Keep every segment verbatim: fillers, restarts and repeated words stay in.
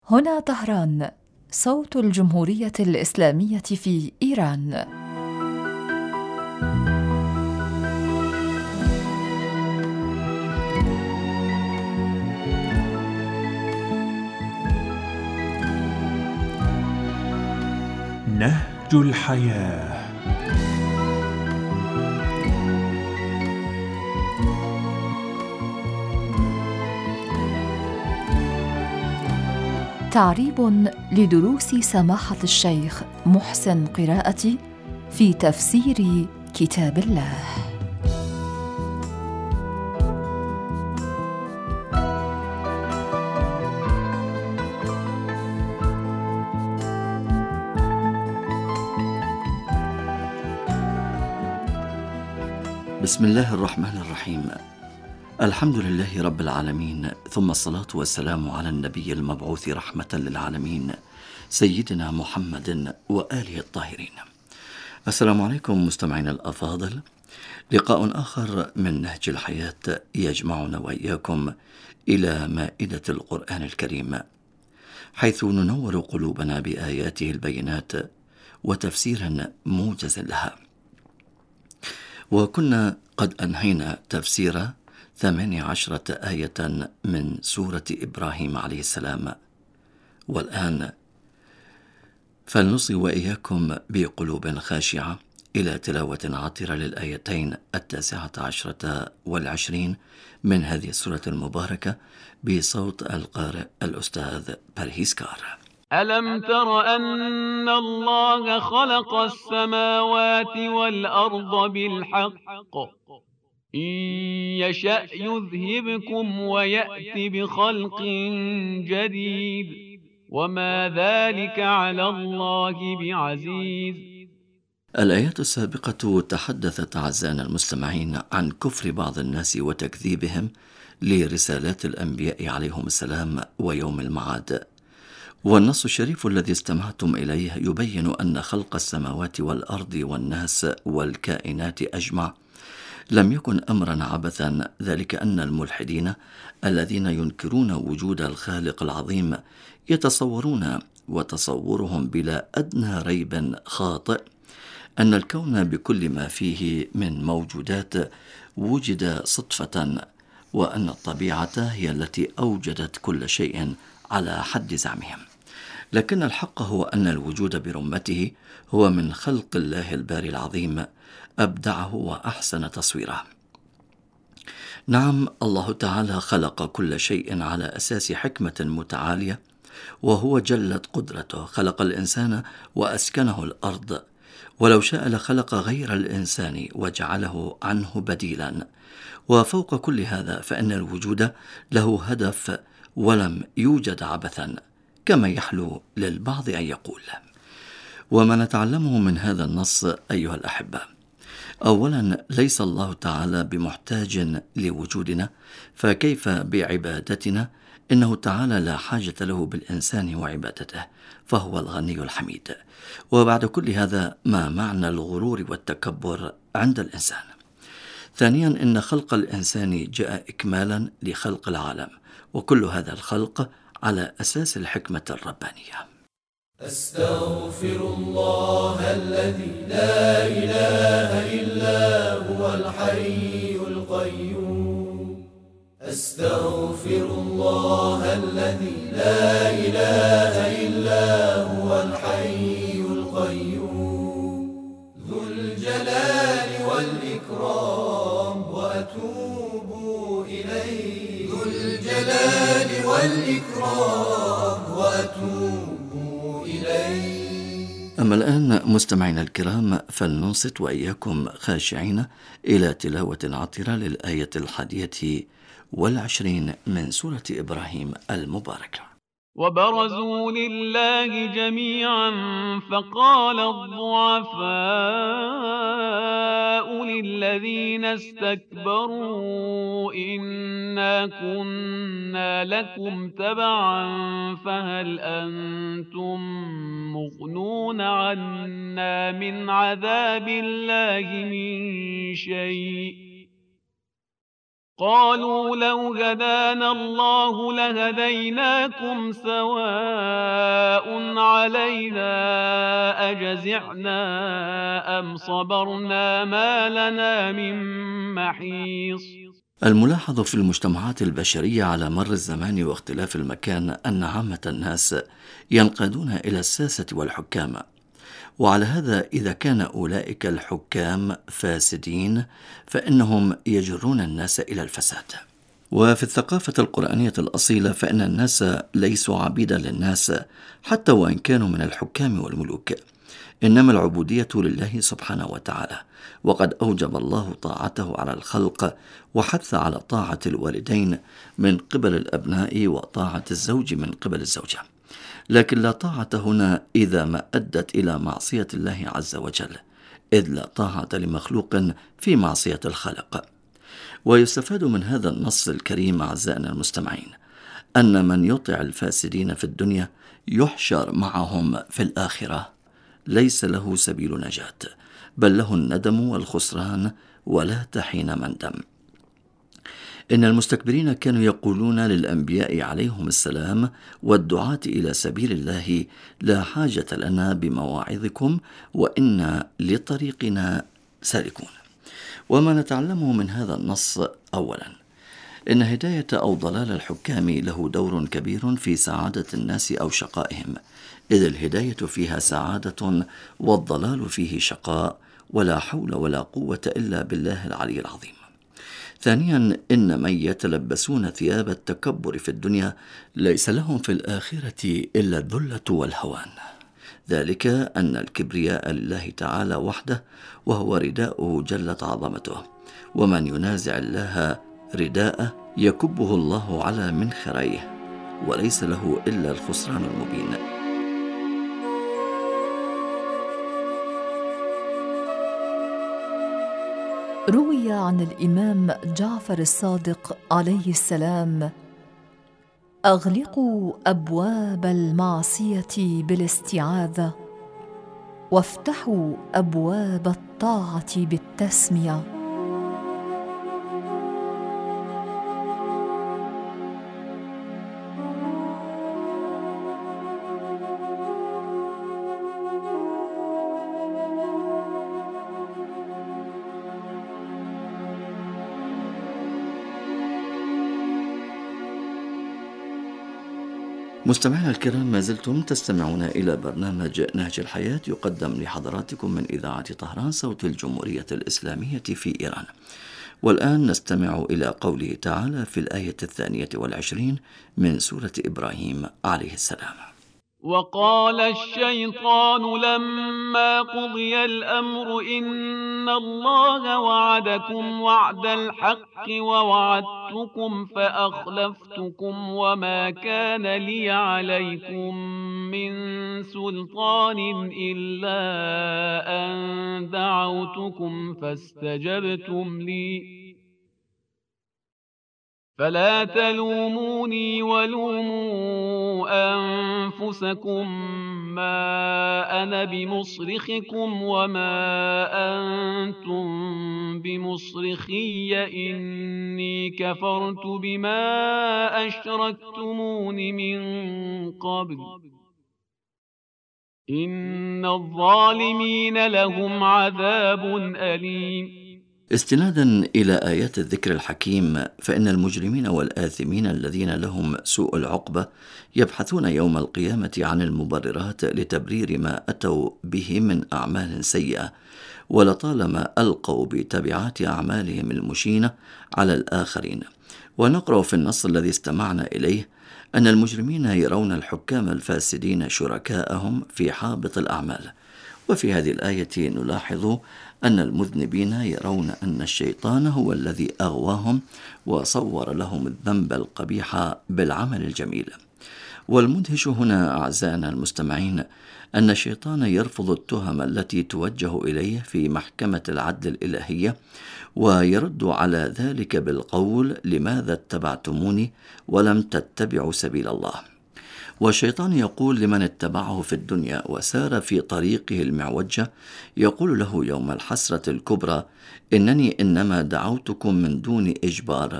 هنا طهران، صوت الجمهورية الإسلامية في إيران. نهج الحياة. تعريب لدروس سماحة الشيخ محسن قراءتي في تفسير كتاب الله. بسم الله الرحمن الرحيم. الحمد لله رب العالمين، ثم الصلاة والسلام على النبي المبعوث رحمة للعالمين سيدنا محمد وآله الطاهرين. السلام عليكم مستمعين الأفاضل، لقاء آخر من نهج الحياة يجمعنا وإياكم إلى مائدة القرآن الكريم، حيث ننور قلوبنا بآياته البينات وتفسير موجز لها. وكنا قد أنهينا تفسير ثمانية عشرة آية من سورة إبراهيم عليه السلام، والآن فلنصغي وإياكم بقلوب خاشعة إلى تلاوة عطرة للآيتين التاسعة عشرة والعشرين من هذه السورة المباركة بصوت القارئ الأستاذ بارهيز كار. ألم تر أن الله خلق السماوات والأرض بالحق إن يشأ يذهبكم ويأت بخلق جديد وما ذلك على الله بعزيز. الآيات السابقة تحدثت أعزائنا المستمعين عن كفر بعض الناس وتكذيبهم لرسالات الأنبياء عليهم السلام ويوم المعاد، والنص الشريف الذي استمعتم إليه يبين أن خلق السماوات والأرض والناس والكائنات أجمع لم يكن أمرا عبثا، ذلك أن الملحدين الذين ينكرون وجود الخالق العظيم يتصورون، وتصورهم بلا أدنى ريب خاطئ، أن الكون بكل ما فيه من موجودات وجد صدفة، وأن الطبيعة هي التي أوجدت كل شيء على حد زعمهم. لكن الحق هو أن الوجود برمته هو من خلق الله الباري العظيم، أبدعه وأحسن تصويره. نعم، الله تعالى خلق كل شيء على أساس حكمة متعالية، وهو جلت قدرته خلق الإنسان وأسكنه الأرض، ولو شاء لخلق غير الإنسان وجعله عنه بديلا. وفوق كل هذا فإن الوجود له هدف ولم يوجد عبثا كما يحلو للبعض أن يقول. وما نتعلمه من هذا النص أيها الأحبة: أولا، ليس الله تعالى بمحتاج لوجودنا، فكيف بعبادتنا؟ إنه تعالى لا حاجة له بالإنسان وعبادته، فهو الغني الحميد. وبعد كل هذا، ما معنى الغرور والتكبر عند الإنسان؟ ثانيا، إن خلق الإنسان جاء إكمالا لخلق العالم، وكل هذا الخلق على أساس الحكمة الربانية. أستغفر الله الذي لا إله إلا هو الحي القيوم. أستغفر الله الذي لا إله إلا هو الحي القيوم ذو الجلال والإكرام وأتوب إليه. ذو الجلال والإكرام وأتوب. أما الآن مستمعينا الكرام، فلننصت وإياكم خاشعين إلى تلاوة عطرة للآية الحادية والعشرين من سورة إبراهيم المباركة. وبرزوا لله جميعا فقال الضعفاء للذين استكبروا إنا كنا لكم تبعا فهل أنتم مغنون عنا من عذاب الله من شيء قالوا لو هدانا الله لهديناكم سواء علينا أجزعنا أم صبرنا ما لنا من محيص. الملاحظ في المجتمعات البشرية على مر الزمان واختلاف المكان أن عامة الناس ينقادون إلى الساسة والحكام، وعلى هذا إذا كان أولئك الحكام فاسدين فإنهم يجرون الناس إلى الفساد. وفي الثقافة القرآنية الأصيلة فإن الناس ليسوا عبيدا للناس حتى وإن كانوا من الحكام والملوك، إنما العبودية لله سبحانه وتعالى، وقد أوجب الله طاعته على الخلق وحث على طاعة الوالدين من قبل الأبناء وطاعة الزوج من قبل الزوجة، لكن لا طاعة هنا إذا ما أدت إلى معصية الله عز وجل، إذ لا طاعة لمخلوق في معصية الخالق. ويستفاد من هذا النص الكريم أعزائنا المستمعين أن من يطع الفاسدين في الدنيا يحشر معهم في الآخرة، ليس له سبيل نجاة، بل له الندم والخسران ولا تحين مندم. إن المستكبرين كانوا يقولون للأنبياء عليهم السلام والدعاة إلى سبيل الله: لا حاجة لنا بمواعظكم وإنا لطريقنا سالكون. وما نتعلمه من هذا النص: أولا، إن هداية أو ضلال الحكام له دور كبير في سعادة الناس أو شقائهم، إذ الهداية فيها سعادة والضلال فيه شقاء، ولا حول ولا قوة إلا بالله العلي العظيم. ثانيا، إن من يتلبسون ثياب التكبر في الدنيا ليس لهم في الآخرة إلا الذلة والهوان، ذلك أن الكبرياء لله تعالى وحده وهو رداؤه جلت عظمته، ومن ينازع الله رداءه يكبه الله على منخريه، وليس له إلا الخسران المبين. روي عن الإمام جعفر الصادق عليه السلام: أغلقوا أبواب المعصية بالاستعاذة، وافتحوا أبواب الطاعة بالتسمية. مستمعينا الكرام، ما زلتم تستمعون إلى برنامج نهج الحياة يقدم لحضراتكم من إذاعة طهران صوت الجمهورية الإسلامية في إيران. والآن نستمع إلى قوله تعالى في الآية الثانية والعشرين من سورة إبراهيم عليه السلام: وقال الشيطان لما قضي الأمر إن الله وعدكم وعد الحق ووعدتكم فأخلفتكم وما كان لي عليكم من سلطان إلا أن دعوتكم فاستجبتم لي فلا تلوموني ولوموا أنفسكم ما أنا بمصرخكم وما أنتم بمصرخي إني كفرت بما أشركتمون من قبل إن الظالمين لهم عذاب أليم. استنادا إلى آيات الذكر الحكيم، فإن المجرمين والآثمين الذين لهم سوء العقبة يبحثون يوم القيامة عن المبررات لتبرير ما أتوا به من أعمال سيئة، ولطالما ألقوا بتبعات أعمالهم المشينة على الآخرين. ونقرأ في النص الذي استمعنا إليه أن المجرمين يرون الحكام الفاسدين شركاءهم في حابط الأعمال. وفي هذه الآية نلاحظ أن المذنبين يرون أن الشيطان هو الذي أغواهم وصور لهم الذنب القبيح بالعمل الجميل. والمدهش هنا أعزائنا المستمعين أن الشيطان يرفض التهم التي توجه إليه في محكمة العدل الإلهية، ويرد على ذلك بالقول: لماذا اتبعتموني ولم تتبعوا سبيل الله؟ والشيطان يقول لمن اتبعه في الدنيا وسار في طريقه المعوجة، يقول له يوم الحسرة الكبرى: إنني إنما دعوتكم من دون إجبار،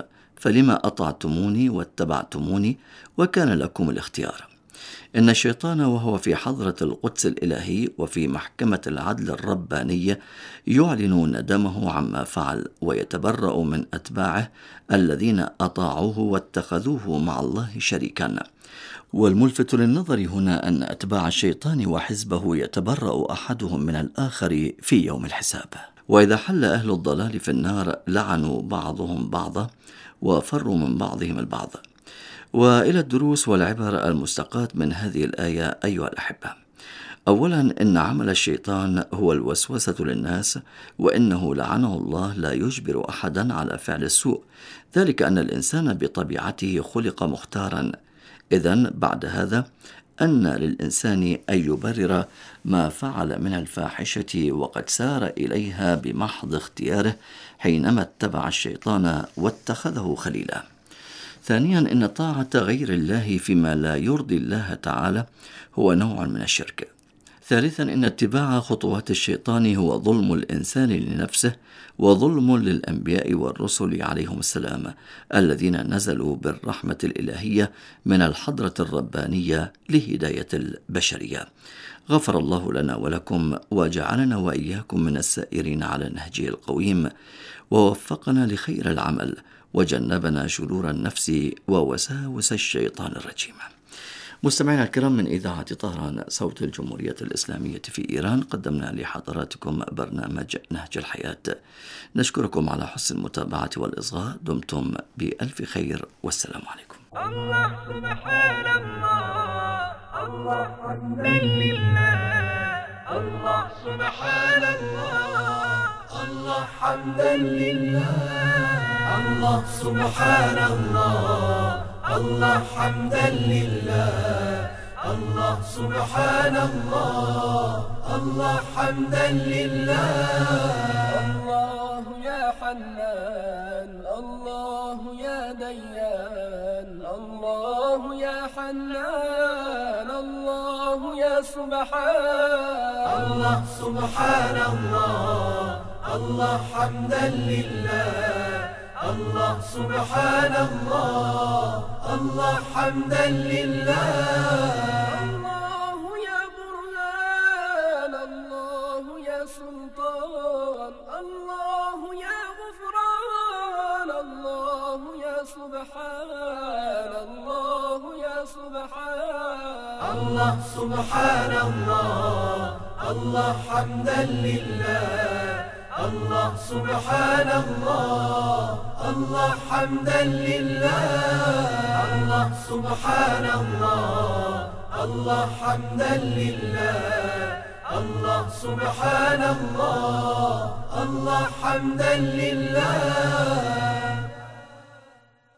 فلما أطعتموني واتبعتموني وكان لكم الاختيار. إن الشيطان وهو في حضرة القدس الإلهي وفي محكمة العدل الربانية يعلن ندمه عما فعل ويتبرأ من أتباعه الذين أطاعوه واتخذوه مع الله شريكا. والملفت للنظر هنا أن أتباع الشيطان وحزبه يتبرأ أحدهم من الآخر في يوم الحساب. وإذا حل أهل الضلال في النار لعنوا بعضهم بعضا وفروا من بعضهم البعض. وإلى الدروس والعبر المستقاة من هذه الآية أيها الأحبة. أولا، إن عمل الشيطان هو الوسوسة للناس، وإنه لعنه الله لا يجبر أحدا على فعل السوء، ذلك أن الإنسان بطبيعته خلق مختارا. إذن بعد هذا أن للإنسان أن يبرر ما فعل من الفاحشة وقد سار إليها بمحض اختياره حينما اتبع الشيطان واتخذه خليلا. ثانيا، إن طاعة غير الله فيما لا يرضي الله تعالى هو نوع من الشرك. ثالثا، إن اتباع خطوات الشيطان هو ظلم الإنسان لنفسه وظلم للأنبياء والرسل عليهم السلام الذين نزلوا بالرحمة الإلهية من الحضرة الربانية لهداية البشرية. غفر الله لنا ولكم وجعلنا وإياكم من السائرين على نهجه القويم، ووفقنا لخير العمل وجنبنا شرور النفس ووساوس الشيطان الرجيم. مستمعينا الكرام، من إذاعة طهران صوت الجمهورية الإسلامية في إيران قدمنا لحضراتكم برنامج نهج الحياة. نشكركم على حسن المتابعة والإصغاء. دمتم بألف خير والسلام عليكم. الله سبحان الله، الله حمدا لله، الله سبحان الله، الله حمدا لله، الله سبحان الله، الله حمدا لله، الله سبحان الله، الله حمدا لله. الله يا حنان، الله يا ديان، الله يا حنان، الله يا سبحان. الله سبحان الله، الله حمدا لله، الله سبحان الله، الله حمدا لله. الله يا برهان، الله يا سلطان، الله يا غفران، الله يا سبحان، الله يا سبحان. الله سبحان الله، الله حمدا لله، الله سبحان الله، الله حمدا لله. الله سبحان الله، الله حمدا لله، الله سبحان الله، الله حمدا لله.